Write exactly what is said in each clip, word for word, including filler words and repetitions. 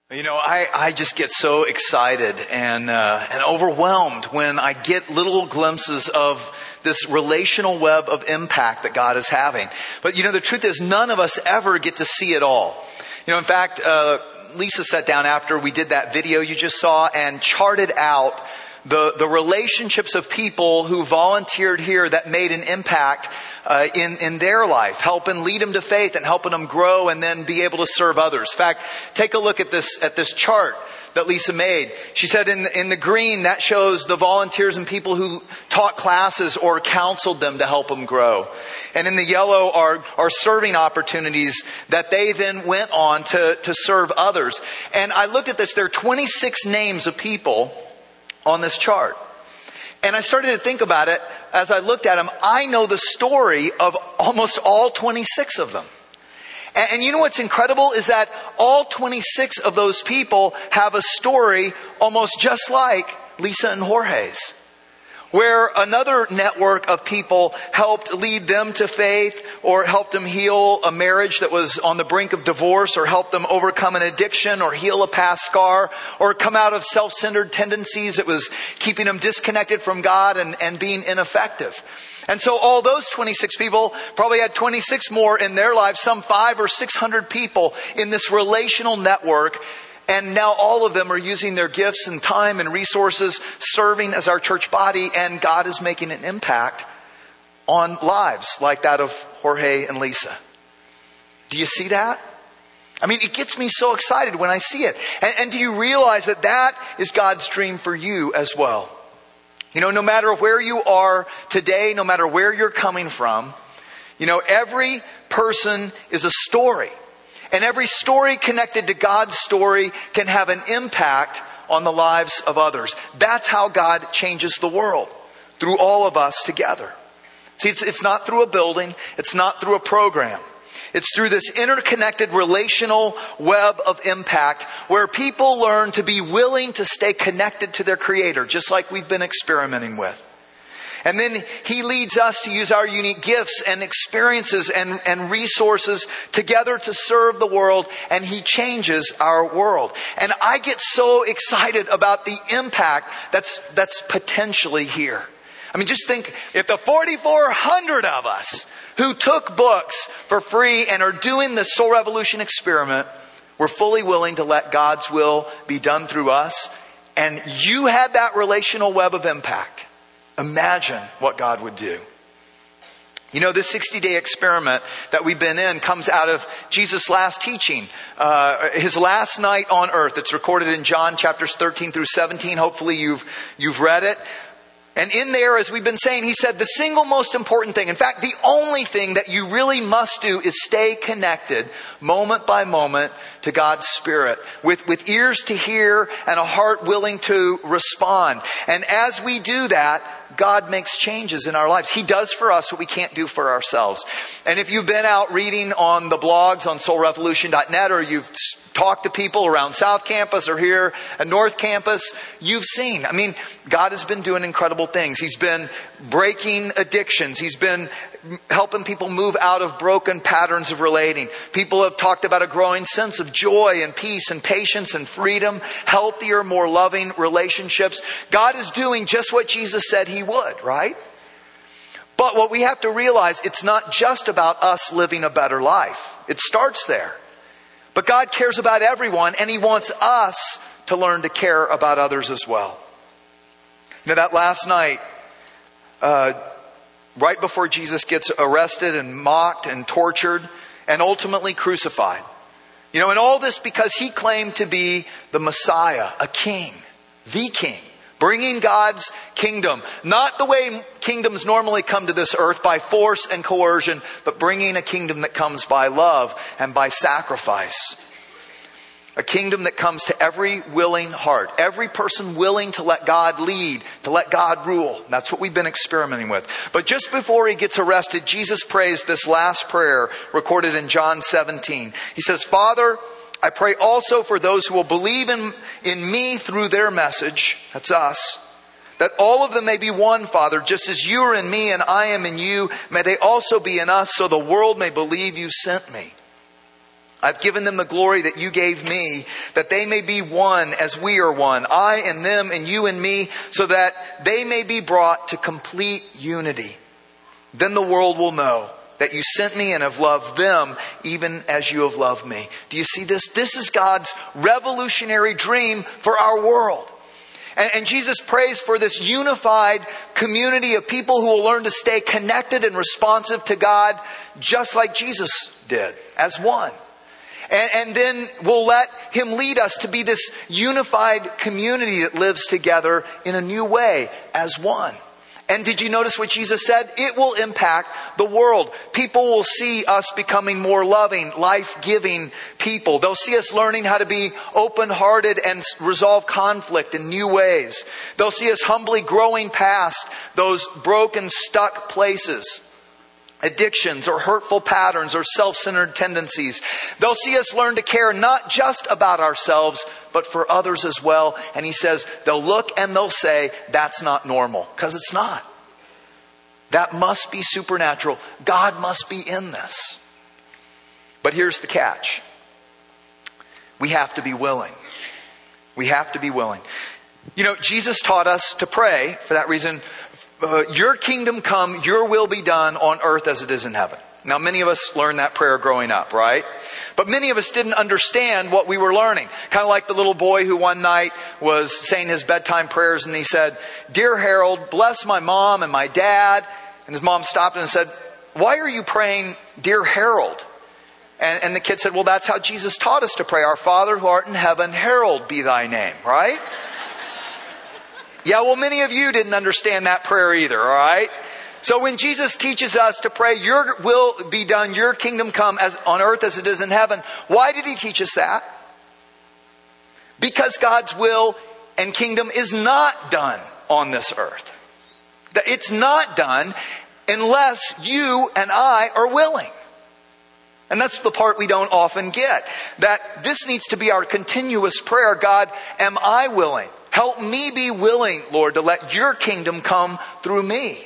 You know, I, I just get so excited and uh, and overwhelmed when I get little glimpses of this relational web of impact that God is having. But, you know, the truth is none of us ever get to see it all. You know, in fact, uh, Lisa sat down after we did that video you just saw and charted out the, the relationships of people who volunteered here that made an impact Uh, in, in their life, helping lead them to faith and helping them grow and then be able to serve others. In fact, take a look at this, at this chart that Lisa made. She said in, in the green, that shows the volunteers and people who taught classes or counseled them to help them grow. And in the yellow are, are serving opportunities that they then went on to, to serve others. And I looked at this, there are twenty-six names of people on this chart. And I started to think about it as I looked at them. I know the story of almost all twenty-six of them. And, and you know what's incredible is that all twenty-six of those people have a story almost just like Lisa and Jorge's, where another network of people helped lead them to faith or helped them heal a marriage that was on the brink of divorce or helped them overcome an addiction or heal a past scar or come out of self-centered tendencies that was keeping them disconnected from God and, and being ineffective. And so all those twenty-six people probably had twenty-six more in their lives, some five or six hundred people in this relational network. And now all of them are using their gifts and time and resources serving as our church body. And God is making an impact on lives like that of Jorge and Lisa. Do you see that? I mean, it gets me so excited when I see it. And, and do you realize that that is God's dream for you as well? You know, no matter where you are today, no matter where you're coming from, you know, every person is a story. And every story connected to God's story can have an impact on the lives of others. That's how God changes the world, through all of us together. See, it's, it's not through a building. It's not through a program. It's through this interconnected relational web of impact where people learn to be willing to stay connected to their Creator, just like we've been experimenting with. And then He leads us to use our unique gifts and experiences and, and resources together to serve the world. And He changes our world. And I get so excited about the impact that's, that's potentially here. I mean, just think if the forty-four hundred of us who took books for free and are doing the Soul Revolution experiment were fully willing to let God's will be done through us, and you had that relational web of impact, imagine what God would do. You know, this sixty-day experiment that we've been in comes out of Jesus' last teaching, uh, His last night on earth. It's recorded in John chapters thirteen through seventeen. Hopefully you've you've read it. And in there, as we've been saying, He said the single most important thing, in fact, the only thing that you really must do is stay connected moment by moment to God's Spirit with, with ears to hear and a heart willing to respond. And as we do that, God makes changes in our lives. He does for us what we can't do for ourselves. And if you've been out reading on the blogs on soul revolution dot net or you've talked to people around South Campus or here at North Campus, you've seen, I mean, God has been doing incredible things. He's been breaking addictions. He's been helping people move out of broken patterns of relating. People have talked about a growing sense of joy and peace and patience and freedom, healthier, more loving relationships. God is doing just what Jesus said He would, right? But what we have to realize, it's not just about us living a better life. It starts there. But God cares about everyone, and He wants us to learn to care about others as well. You know, that last night, uh, right before Jesus gets arrested and mocked and tortured and ultimately crucified. You know, and all this because He claimed to be the Messiah, a king, the king, bringing God's kingdom. Not the way kingdoms normally come to this earth, by force and coercion, but bringing a kingdom that comes by love and by sacrifice. A kingdom that comes to every willing heart. Every person willing to let God lead, to let God rule. That's what we've been experimenting with. But just before He gets arrested, Jesus prays this last prayer recorded in John seventeen. He says, Father, I pray also for those who will believe in, in me through their message. That's us. That all of them may be one, Father, just as you are in me and I am in you. May they also be in us, so the world may believe you sent me. I've given them the glory that you gave me, that they may be one as we are one, I and them and you and me, so that they may be brought to complete unity. Then the world will know that you sent me and have loved them even as you have loved me. Do you see this? This is God's revolutionary dream for our world. And, and Jesus prays for this unified community of people who will learn to stay connected and responsive to God just like Jesus did, as one. And, and then we'll let Him lead us to be this unified community that lives together in a new way as one. And did you notice what Jesus said? It will impact the world. People will see us becoming more loving, life-giving people. They'll see us learning how to be open-hearted and resolve conflict in new ways. They'll see us humbly growing past those broken, stuck places, addictions or hurtful patterns or self-centered tendencies. They'll see us learn to care not just about ourselves, but for others as well. And He says they'll look and they'll say, that's not normal. Because it's not. That must be supernatural. God must be in this. But here's the catch. We have to be willing. We have to be willing. You know, Jesus taught us to pray for that reason. Uh, your kingdom come, your will be done on earth as it is in heaven. Now, many of us learned that prayer growing up, right? But many of us didn't understand what we were learning. Kind of like the little boy who one night was saying his bedtime prayers and he said, "Dear Harold, bless my mom and my dad." And his mom stopped him and said, "Why are you praying, Dear Harold?" And, and the kid said, "Well, that's how Jesus taught us to pray. Our Father who art in heaven, hallowed be thy name," right? Yeah, well, many of you didn't understand that prayer either, all right? So when Jesus teaches us to pray, your will be done, your kingdom come as on earth as it is in heaven, why did He teach us that? Because God's will and kingdom is not done on this earth. It's not done unless you and I are willing. And that's the part we don't often get. That this needs to be our continuous prayer. God, am I willing? Help me be willing, Lord, to let your kingdom come through me.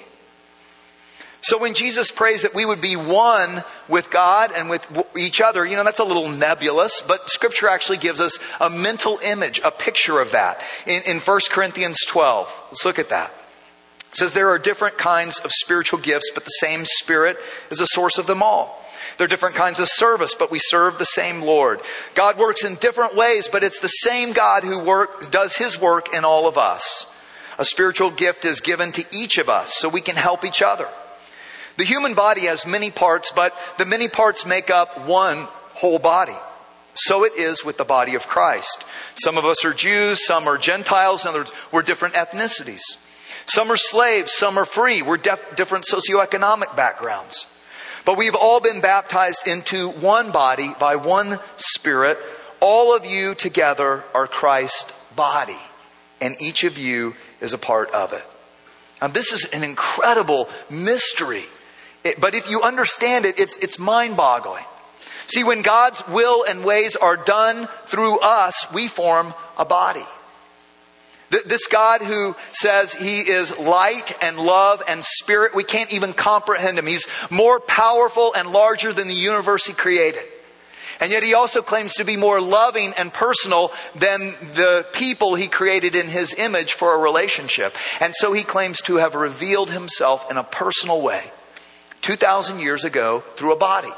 So when Jesus prays that we would be one with God and with each other, you know, that's a little nebulous, but Scripture actually gives us a mental image, a picture of that. In, in First Corinthians twelve, let's look at that. It says there are different kinds of spiritual gifts, but the same Spirit is the source of them all. There are different kinds of service, but we serve the same Lord. God works in different ways, but it's the same God who work, does His work in all of us. A spiritual gift is given to each of us so we can help each other. The human body has many parts, but the many parts make up one whole body. So it is with the body of Christ. Some of us are Jews, some are Gentiles. In other words, we're different ethnicities. Some are slaves, some are free. We're def- different socioeconomic backgrounds. But we've all been baptized into one body by one Spirit. All of you together are Christ's body, and each of you is a part of it. Now, this is an incredible mystery. It, but if you understand it, it's, it's mind-boggling. See, when God's will and ways are done through us, we form a body. This God who says He is light and love and spirit, we can't even comprehend Him. He's more powerful and larger than the universe He created. And yet He also claims to be more loving and personal than the people He created in His image for a relationship. And so He claims to have revealed Himself in a personal way two thousand years ago through a body.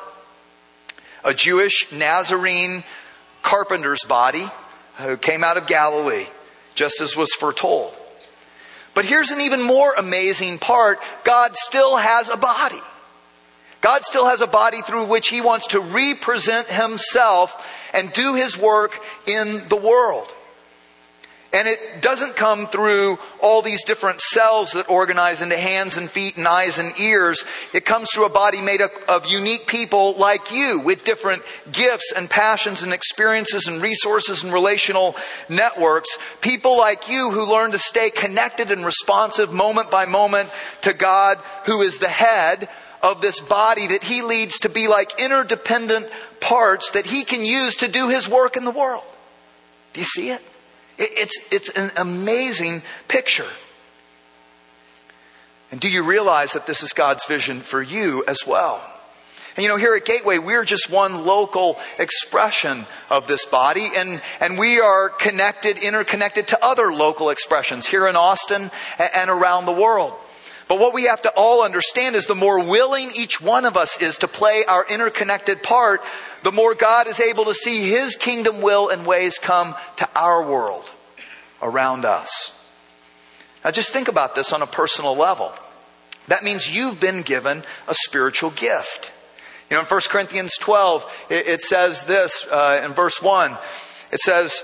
A Jewish Nazarene carpenter's body who came out of Galilee, just as was foretold. But here's an even more amazing part. God still has a body. God still has a body through which He wants to represent Himself and do His work in the world. And it doesn't come through all these different cells that organize into hands and feet and eyes and ears. It comes through a body made up of unique people like you with different gifts and passions and experiences and resources and relational networks. People like you who learn to stay connected and responsive moment by moment to God, who is the head of this body that He leads to be like interdependent parts that He can use to do His work in the world. Do you see it? It's, it's an amazing picture. And do you realize that this is God's vision for you as well? And you know, here at Gateway, we're just one local expression of this body, and, and we are connected, interconnected to other local expressions here in Austin and around the world. But what we have to all understand is the more willing each one of us is to play our interconnected part, the more God is able to see His kingdom will and ways come to our world around us. Now just think about this on a personal level. That means you've been given a spiritual gift. You know, in First Corinthians twelve, it, it says this uh, in verse one. It says,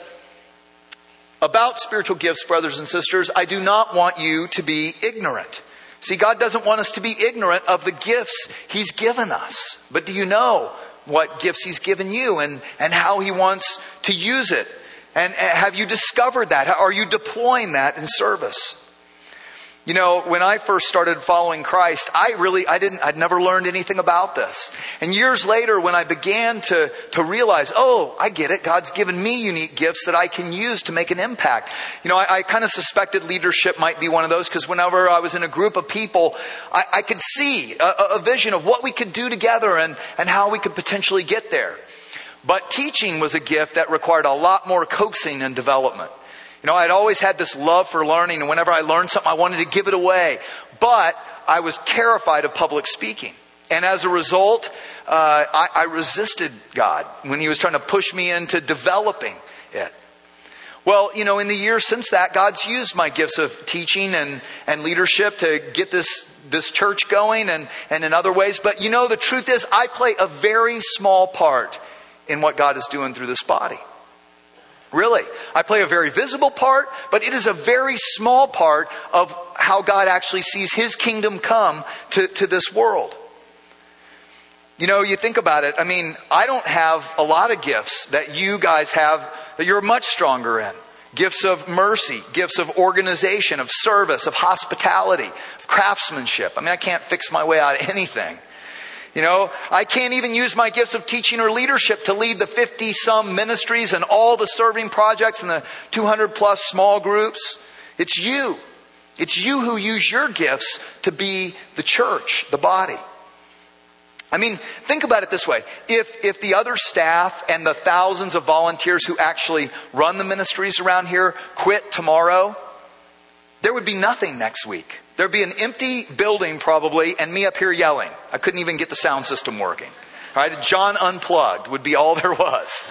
about spiritual gifts, brothers and sisters, I do not want you to be ignorant. See, God doesn't want us to be ignorant of the gifts He's given us. But do you know what gifts He's given you and, and how He wants to use it? And have you discovered that? Are you deploying that in service? You know, when I first started following Christ, I really, I didn't, I'd never learned anything about this. And years later, when I began to, to realize, oh, I get it. God's given me unique gifts that I can use to make an impact. You know, I, I kind of suspected leadership might be one of those, because whenever I was in a group of people, I, I could see a, a vision of what we could do together and, and how we could potentially get there. But teaching was a gift that required a lot more coaxing and development. You know, I'd always had this love for learning, and whenever I learned something, I wanted to give it away. But I was terrified of public speaking. And as a result, uh, I, I resisted God when He was trying to push me into developing it. Well, you know, in the years since that, God's used my gifts of teaching and, and leadership to get this, this church going and, and in other ways. But you know, the truth is, I play a very small part in what God is doing through this body. Really, I play a very visible part, but it is a very small part of how God actually sees His kingdom come to, to this world. You know, you think about it. I mean, I don't have a lot of gifts that you guys have that you're much stronger in. Gifts of mercy, gifts of organization, of service, of hospitality, of craftsmanship. I mean, I can't fix my way out of anything. You know, I can't even use my gifts of teaching or leadership to lead the fifty some ministries and all the serving projects and the two hundred plus small groups. It's you. It's you who use your gifts to be the church, the body. I mean, think about it this way. If, if the other staff and the thousands of volunteers who actually run the ministries around here quit tomorrow, there would be nothing next week. There'd be an empty building probably, and me up here yelling. I couldn't even get the sound system working. All right, John Unplugged would be all there was.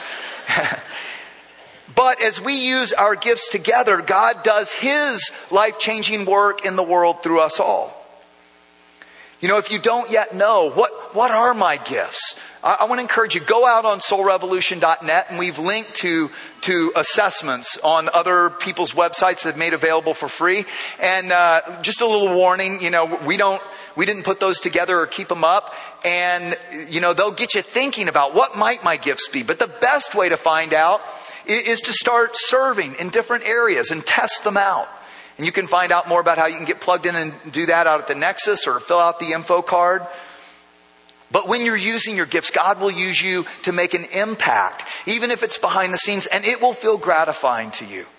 But as we use our gifts together, God does His life-changing work in the world through us all. You know, if you don't yet know, what, what are my gifts? I, I want to encourage you, go out on soul revolution dot net, and we've linked to, to assessments on other people's websites that have made available for free. And uh, just a little warning, you know, we don't, we didn't put those together or keep them up. And, you know, they'll get you thinking about what might my gifts be. But the best way to find out is, is to start serving in different areas and test them out. And you can find out more about how you can get plugged in and do that out at the Nexus or fill out the info card. But when you're using your gifts, God will use you to make an impact, even if it's behind the scenes, and it will feel gratifying to you.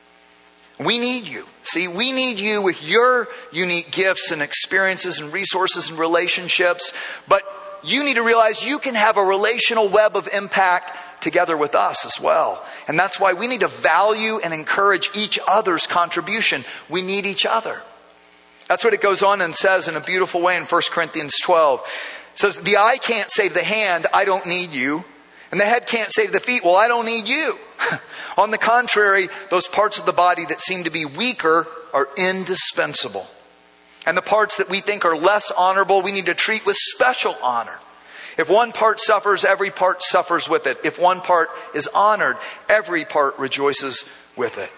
We need you. See, we need you with your unique gifts and experiences and resources and relationships. But you need to realize you can have a relational web of impact together with us as well. And that's why we need to value and encourage each other's contribution. We need each other. That's what it goes on and says in a beautiful way in First Corinthians twelve. It says, the eye can't say to the hand, I don't need you. And the head can't say to the feet, well, I don't need you. On the contrary, those parts of the body that seem to be weaker are indispensable. And the parts that we think are less honorable, we need to treat with special honor. If one part suffers, every part suffers with it. If one part is honored, every part rejoices with it.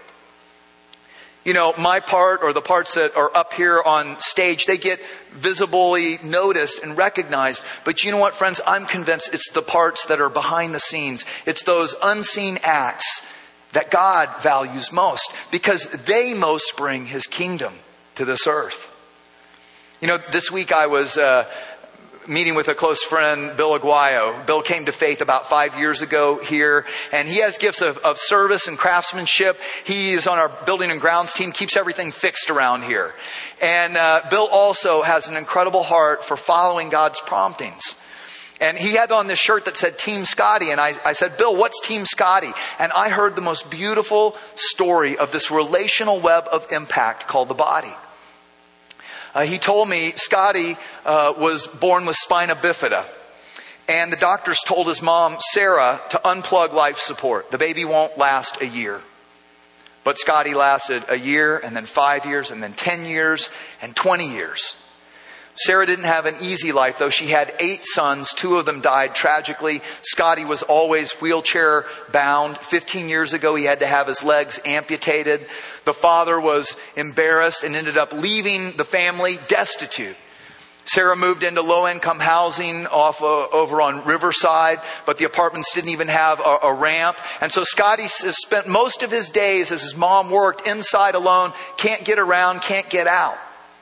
You know, my part, or the parts that are up here on stage, they get visibly noticed and recognized. But you know what, friends? I'm convinced it's the parts that are behind the scenes. It's those unseen acts that God values most, because they most bring His kingdom to this earth. You know, this week I was uh, meeting with a close friend, Bill Aguayo. Bill came to faith about five years ago here, and he has gifts of, of service and craftsmanship. He is on our building and grounds team, keeps everything fixed around here. And uh, Bill also has an incredible heart for following God's promptings. And he had on this shirt that said Team Scotty. And I, I said, Bill, what's Team Scotty? And I heard the most beautiful story of this relational web of impact called the body. Uh, he told me Scotty uh, was born with spina bifida. And the doctors told his mom, Sarah, to unplug life support. The baby won't last a year. But Scotty lasted a year, and then five years, and then ten years, and twenty years. Sarah didn't have an easy life, though. She had eight sons. Two of them died tragically. Scotty was always wheelchair bound. Fifteen years ago, he had to have his legs amputated. The father was embarrassed and ended up leaving the family destitute. Sarah moved into low-income housing off uh, over on Riverside, but the apartments didn't even have a, a ramp. And so Scotty spent most of his days as his mom worked inside alone, can't get around, can't get out.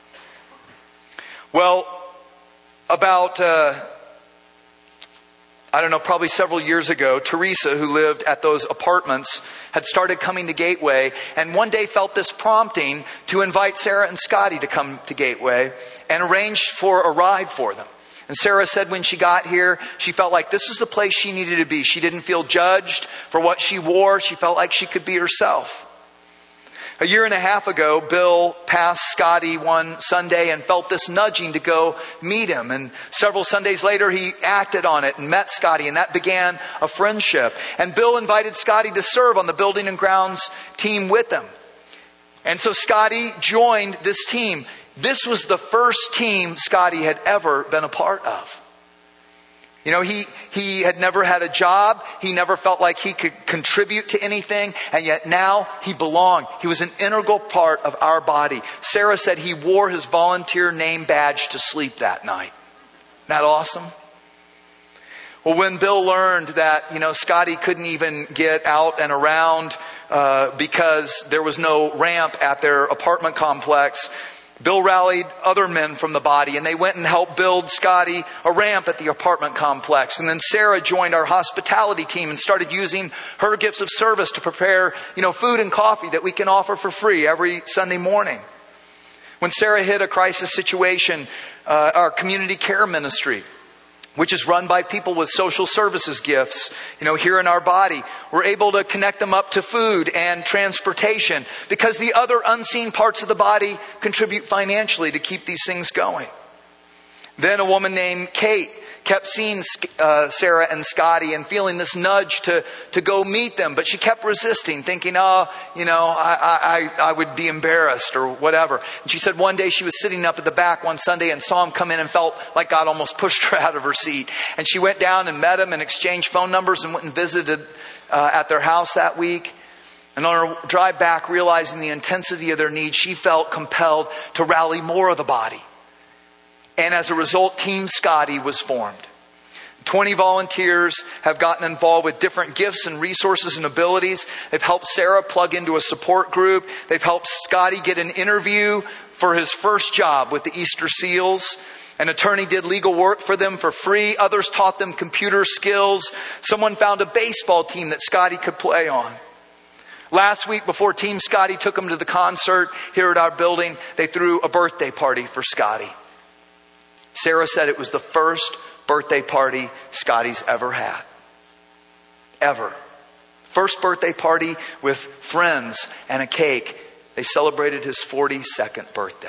Well, about, uh, I don't know, probably several years ago, Teresa, who lived at those apartments, had started coming to Gateway, and one day felt this prompting to invite Sarah and Scotty to come to Gateway, and arranged for a ride for them. And Sarah said when she got here, she felt like this was the place she needed to be. She didn't feel judged for what she wore. She felt like she could be herself. A year and a half ago, Bill passed Scotty one Sunday and felt this nudging to go meet him. And several Sundays later, he acted on it and met Scotty, and that began a friendship. And Bill invited Scotty to serve on the building and grounds team with him. And so Scotty joined this team. This was the first team Scotty had ever been a part of. You know, he, he had never had a job. He never felt like he could contribute to anything. And yet now he belonged. He was an integral part of our body. Sarah said he wore his volunteer name badge to sleep that night. Isn't that awesome? Well, when Bill learned that, you know, Scotty couldn't even get out and around uh, because there was no ramp at their apartment complex, Bill rallied other men from the body, and they went and helped build Scotty a ramp at the apartment complex. And then Sarah joined our hospitality team and started using her gifts of service to prepare, you know, food and coffee that we can offer for free every Sunday morning. When Sarah hit a crisis situation, uh, our community care ministry, which is run by people with social services gifts, you know, here in our body, we're able to connect them up to food and transportation because the other unseen parts of the body contribute financially to keep these things going. Then a woman named Kate kept seeing uh, Sarah and Scotty and feeling this nudge to, to go meet them. But she kept resisting, thinking, oh, you know, I, I, I would be embarrassed or whatever. And she said one day she was sitting up at the back one Sunday and saw him come in and felt like God almost pushed her out of her seat. And she went down and met him and exchanged phone numbers and went and visited uh, at their house that week. And on her drive back, realizing the intensity of their needs, she felt compelled to rally more of the body. And as a result, Team Scotty was formed. twenty volunteers have gotten involved with different gifts and resources and abilities. They've helped Sarah plug into a support group. They've helped Scotty get an interview for his first job with the Easter Seals. An attorney did legal work for them for free. Others taught them computer skills. Someone found a baseball team that Scotty could play on. Last week, before Team Scotty took him to the concert here at our building, they threw a birthday party for Scotty. Sarah said it was the first birthday party Scotty's ever had. Ever. First birthday party with friends and a cake. They celebrated his forty-second birthday.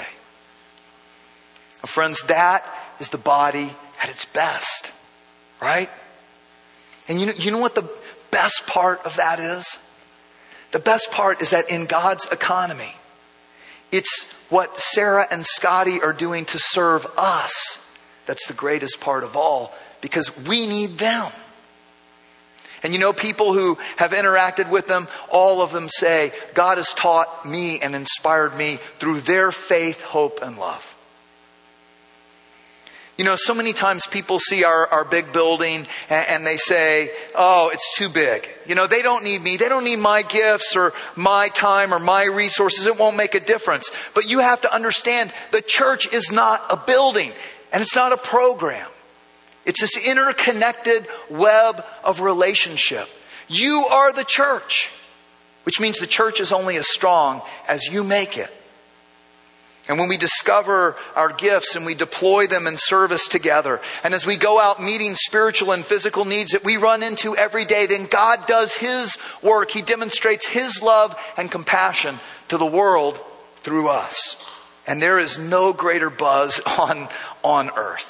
Friends, that is the body at its best. Right? And you know, you know what the best part of that is? The best part is that in God's economy, it's what Sarah and Scotty are doing to serve us that's the greatest part of all, because we need them. And you know, people who have interacted with them, all of them say, God has taught me and inspired me through their faith, hope, and love. You know, so many times people see our, our big building and, and they say, oh, it's too big. You know, they don't need me. They don't need my gifts or my time or my resources. It won't make a difference. But you have to understand, the church is not a building and it's not a program. It's this interconnected web of relationship. You are the church, which means the church is only as strong as you make it. And when we discover our gifts and we deploy them in service together, and as we go out meeting spiritual and physical needs that we run into every day, then God does His work. He demonstrates His love and compassion to the world through us. And there is no greater buzz on, on earth.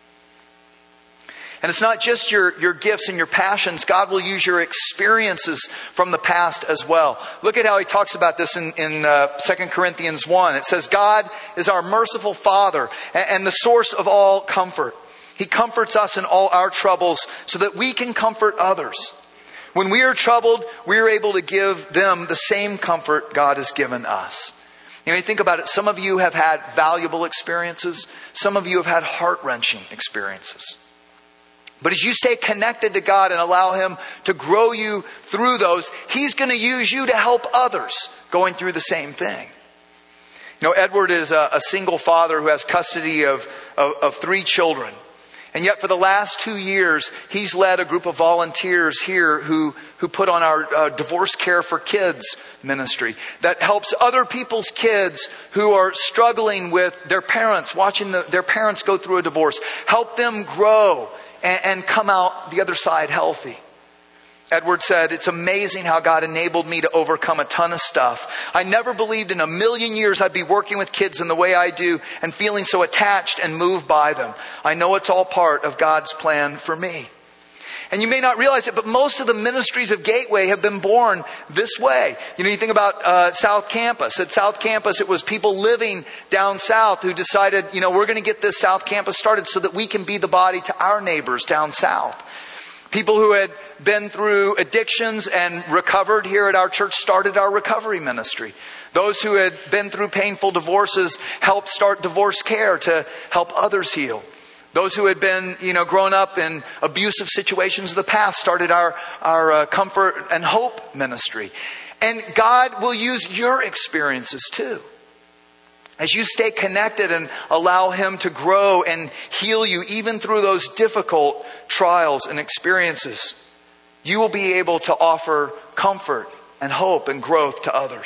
And it's not just your, your gifts and your passions. God will use your experiences from the past as well. Look at how he talks about this in, in uh, Second Corinthians one. It says, God is our merciful Father and, and the source of all comfort. He comforts us in all our troubles so that we can comfort others. When we are troubled, we are able to give them the same comfort God has given us. You know, you think about it, some of you have had valuable experiences. Some of you have had heart-wrenching experiences. But as you stay connected to God and allow Him to grow you through those, He's going to use you to help others going through the same thing. You know, Edward is a, a single father who has custody of, of, of three children. And yet for the last two years, he's led a group of volunteers here who, who put on our uh, Divorce Care for Kids ministry that helps other people's kids who are struggling with their parents, watching the, their parents go through a divorce, help them grow and, and come out the other side healthy. Edward said, it's amazing how God enabled me to overcome a ton of stuff. I never believed in a million years I'd be working with kids in the way I do and feeling so attached and moved by them. I know it's all part of God's plan for me. And you may not realize it, but most of the ministries of Gateway have been born this way. You know, you think about uh, South Campus. At South Campus, it was people living down south who decided, you know, we're going to get this South Campus started so that we can be the body to our neighbors down south. People who had been through addictions and recovered here at our church started our recovery ministry. Those who had been through painful divorces helped start Divorce Care to help others heal. Those who had been, you know, grown up in abusive situations of the past started our, our uh, Comfort and Hope ministry. And God will use your experiences too. As you stay connected and allow Him to grow and heal you, even through those difficult trials and experiences, you will be able to offer comfort and hope and growth to others.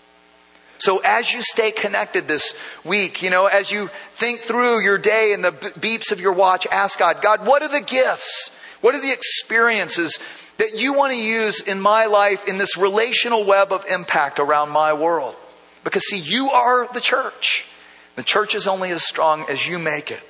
So as you stay connected this week, you know, as you think through your day and the beeps of your watch, ask God, God, what are the gifts? What are the experiences that you want to use in my life in this relational web of impact around my world? Because see, you are the church. The church is only as strong as you make it.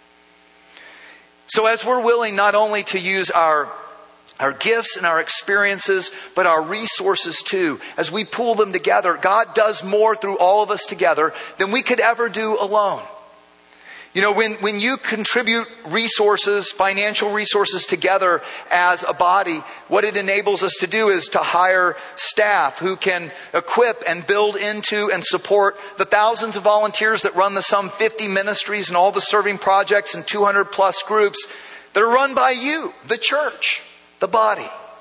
So as we're willing not only to use our, our gifts and our experiences, but our resources too, as we pool them together, God does more through all of us together than we could ever do alone. You know, when, when you contribute resources, financial resources together as a body, what it enables us to do is to hire staff who can equip and build into and support the thousands of volunteers that run the some fifty ministries and all the serving projects and two hundred plus groups that are run by you, the church, the body.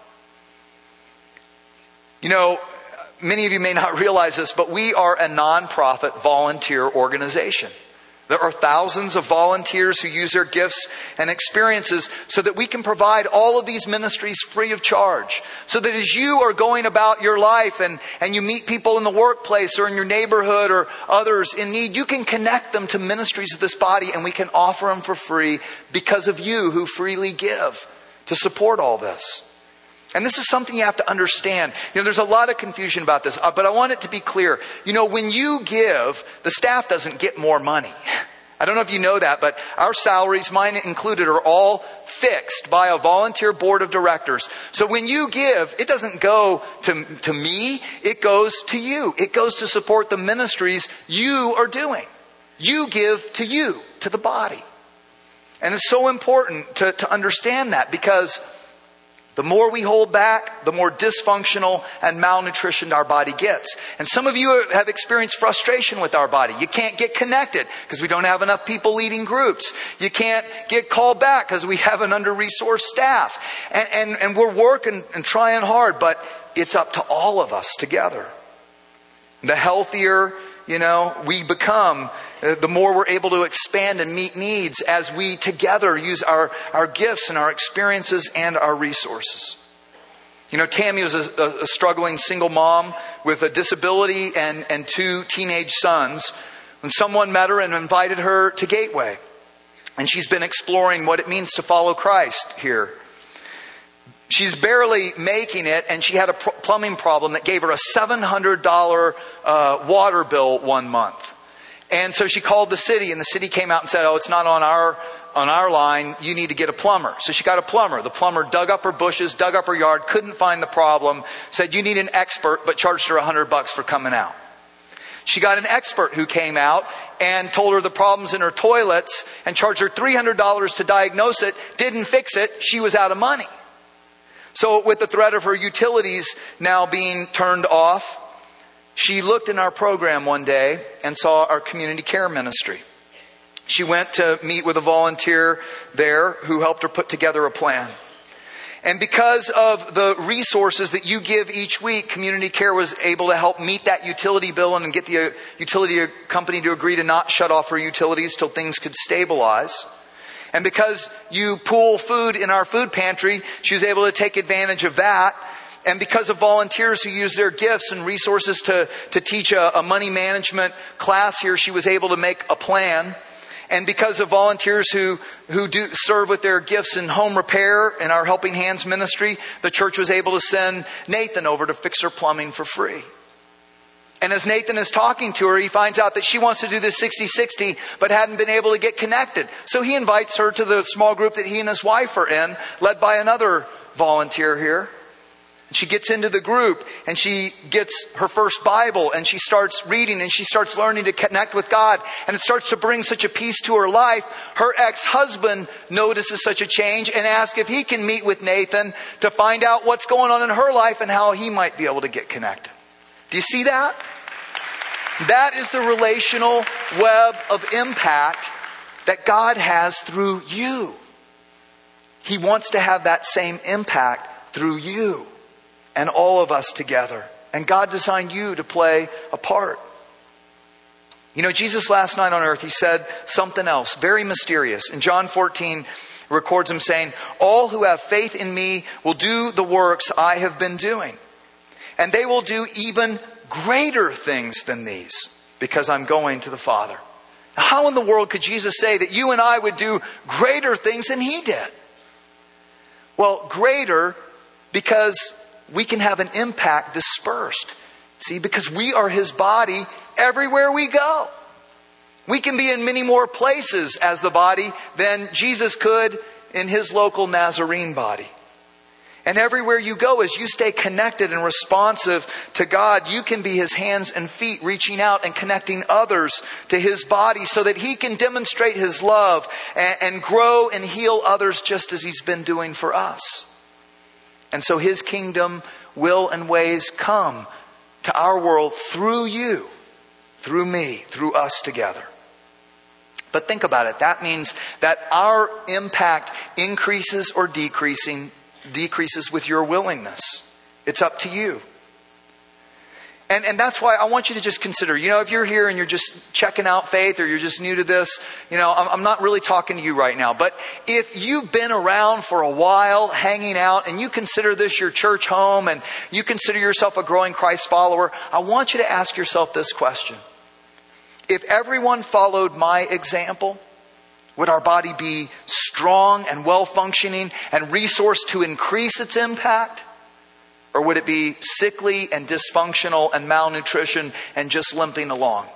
You know, many of you may not realize this, but we are a nonprofit volunteer organization. There are thousands of volunteers who use their gifts and experiences so that we can provide all of these ministries free of charge. So that as you are going about your life and, and you meet people in the workplace or in your neighborhood or others in need, you can connect them to ministries of this body and we can offer them for free because of you who freely give to support all this. And this is something you have to understand. You know, there's a lot of confusion about this, but I want it to be clear. You know, when you give, the staff doesn't get more money. I don't know if you know that, but our salaries, mine included, are all fixed by a volunteer board of directors. So when you give, it doesn't go to, to me, it goes to you. It goes to support the ministries you are doing. You give to you, to the body. And it's so important to, to understand that, because the more we hold back, the more dysfunctional and malnutritioned our body gets. And some of you have experienced frustration with our body. You can't get connected because we don't have enough people leading groups. You can't get called back because we have an under-resourced staff. And, and, and we're working and trying hard, but it's up to all of us together. The healthier, you know, we become, the more we're able to expand and meet needs as we together use our, our gifts and our experiences and our resources. You know, Tammy was a, a struggling single mom with a disability and, and two teenage sons when someone met her and invited her to Gateway. And she's been exploring what it means to follow Christ here. She's barely making it, and she had a plumbing problem that gave her a seven hundred dollars uh, water bill one month. And so she called the city, and the city came out and said, oh, it's not on our on our line. You need to get a plumber. So she got a plumber. The plumber dug up her bushes, dug up her yard, couldn't find the problem, said, you need an expert, but charged her a hundred bucks for coming out. She got an expert who came out and told her the problems in her toilets and charged her three hundred dollars to diagnose it, didn't fix it. She was out of money. So with the threat of her utilities now being turned off, she looked in our program one day and saw our community care ministry. She went to meet with a volunteer there who helped her put together a plan. And because of the resources that you give each week, Community Care was able to help meet that utility bill and get the utility company to agree to not shut off her utilities till things could stabilize. And because you pool food in our food pantry, she was able to take advantage of that. And because of volunteers who use their gifts and resources to, to teach a, a money management class here, she was able to make a plan. And because of volunteers who, who do serve with their gifts in home repair in our Helping Hands ministry, the church was able to send Nathan over to fix her plumbing for free. And as Nathan is talking to her, he finds out that she wants to do this sixty sixty, but hadn't been able to get connected. So he invites her to the small group that he and his wife are in, led by another volunteer here. She gets into the group and she gets her first Bible and she starts reading and she starts learning to connect with God. And it starts to bring such a peace to her life. Her ex-husband notices such a change and asks if he can meet with Nathan to find out what's going on in her life and how he might be able to get connected. Do you see that? That is the relational web of impact that God has through you. He wants to have that same impact through you. And all of us together. And God designed you to play a part. You know, Jesus last night on earth, he said something else, very mysterious. In John fourteen, records him saying, all who have faith in me will do the works I have been doing. And they will do even greater things than these, because I'm going to the Father. How in the world could Jesus say that you and I would do greater things than he did? Well, greater because we can have an impact dispersed. See, because we are his body everywhere we go. We can be in many more places as the body than Jesus could in his local Nazarene body. And everywhere you go, as you stay connected and responsive to God, you can be his hands and feet reaching out and connecting others to his body so that he can demonstrate his love and, and grow and heal others just as he's been doing for us. And so his kingdom will and ways come to our world through you, through me, through us together. But think about it. That means that our impact increases or decreasing, decreases with your willingness. It's up to you. And, and that's why I want you to just consider, you know, if you're here and you're just checking out faith or you're just new to this, you know, I'm, I'm not really talking to you right now. But if you've been around for a while, hanging out, and you consider this your church home and you consider yourself a growing Christ follower, I want you to ask yourself this question. If everyone followed my example, would our body be strong and well-functioning and resourced to increase its impact? Or would it be sickly and dysfunctional and malnutrition and just limping along?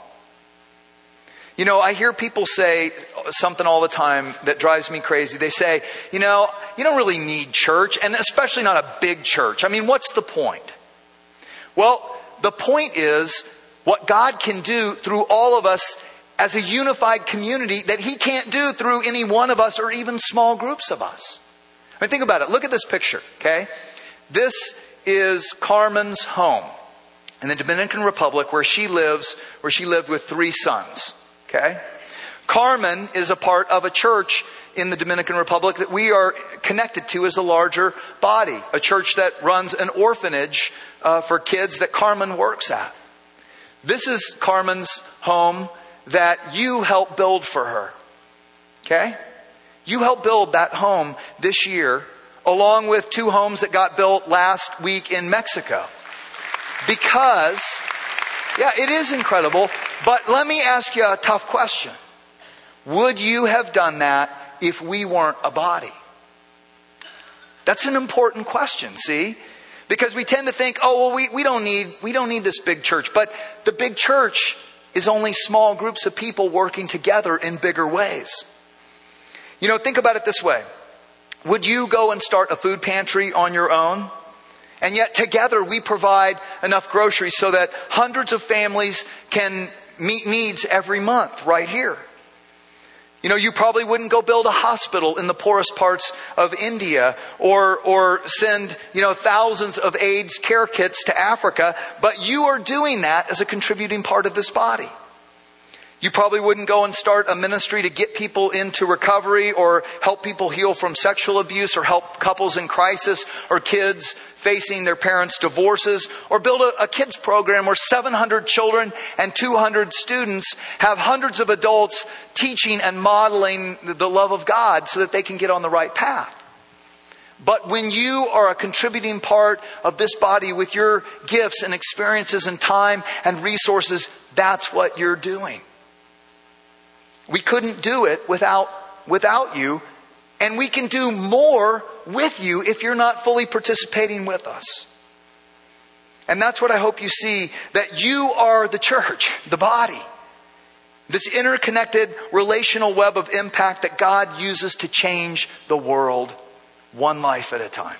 You know, I hear people say something all the time that drives me crazy. They say, you know, you don't really need church, and especially not a big church. I mean, what's the point? Well, the point is what God can do through all of us as a unified community that he can't do through any one of us or even small groups of us. I mean, think about it. Look at this picture, okay? This is Carmen's home in the Dominican Republic where she lives, where she lived with three sons. Okay? Carmen is a part of a church in the Dominican Republic that we are connected to as a larger body. A church that runs an orphanage uh, for kids that Carmen works at. This is Carmen's home that you helped build for her. Okay? You helped build that home this year, along with two homes that got built last week in Mexico. Because, yeah, it is incredible. But let me ask you a tough question. Would you have done that if we weren't a body? That's an important question, see? Because we tend to think, oh, well, we, we don't need, we don't need this big church. But the big church is only small groups of people working together in bigger ways. You know, think about it this way. Would you go and start a food pantry on your own? And yet together we provide enough groceries so that hundreds of families can meet needs every month right here. You know, you probably wouldn't go build a hospital in the poorest parts of India or or send, you know, thousands of AIDS care kits to Africa, but you are doing that as a contributing part of this body. You probably wouldn't go and start a ministry to get people into recovery or help people heal from sexual abuse or help couples in crisis or kids facing their parents' divorces or build a, a kids program where seven hundred children and two hundred students have hundreds of adults teaching and modeling the love of God so that they can get on the right path. But when you are a contributing part of this body with your gifts and experiences and time and resources, that's what you're doing. We couldn't do it without, without you. And we can do more with you if you're not fully participating with us. And that's what I hope you see, that you are the church, the body. This interconnected relational web of impact that God uses to change the world one life at a time.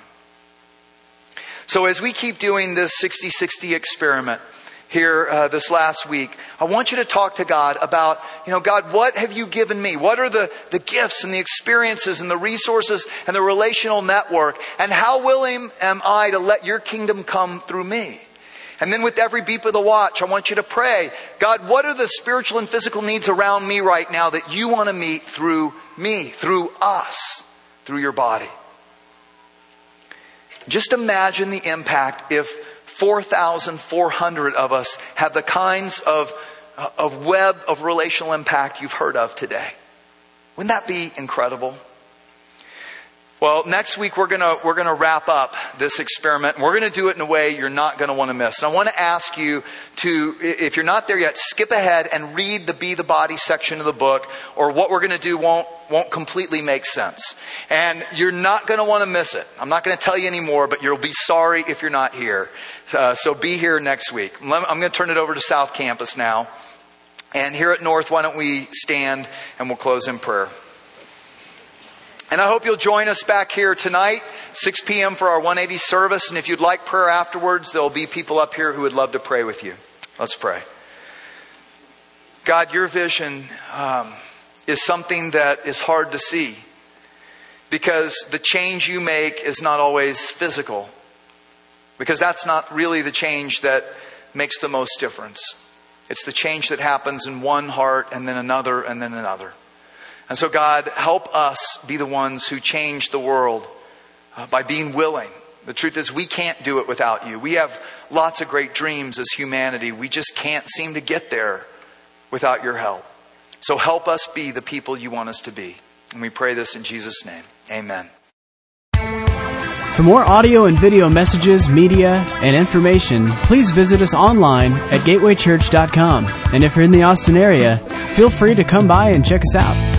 So as we keep doing this sixty sixty experiment here uh, this last week, I want you to talk to God about, you know, God, what have you given me? What are the, the gifts and the experiences and the resources and the relational network? And how willing am I to let your kingdom come through me? And then with every beep of the watch, I want you to pray, God, what are the spiritual and physical needs around me right now that you want to meet through me, through us, through your body? Just imagine the impact if four thousand four hundred of us have the kinds of, of web of relational impact you've heard of today. Wouldn't that be incredible? Well, next week we're gonna we're gonna wrap up this experiment. And we're gonna do it in a way you're not gonna want to miss. And I want to ask you to, if you're not there yet, skip ahead and read the Be the Body section of the book, or what we're gonna do won't won't completely make sense. And you're not gonna want to miss it. I'm not gonna tell you anymore, but you'll be sorry if you're not here. Uh, so be here next week. I'm gonna turn it over to South Campus now. And here at North, why don't we stand and we'll close in prayer. And I hope you'll join us back here tonight, six p.m. for our one eighty service. And if you'd like prayer afterwards, there'll be people up here who would love to pray with you. Let's pray. God, your vision um, is something that is hard to see, because the change you make is not always physical, because that's not really the change that makes the most difference. It's the change that happens in one heart and then another and then another. And so God, help us be the ones who change the world uh, by being willing. The truth is, we can't do it without you. We have lots of great dreams as humanity. We just can't seem to get there without your help. So help us be the people you want us to be. And we pray this in Jesus' name. Amen. For more audio and video messages, media, and information, please visit us online at gateway church dot com. And if you're in the Austin area, feel free to come by and check us out.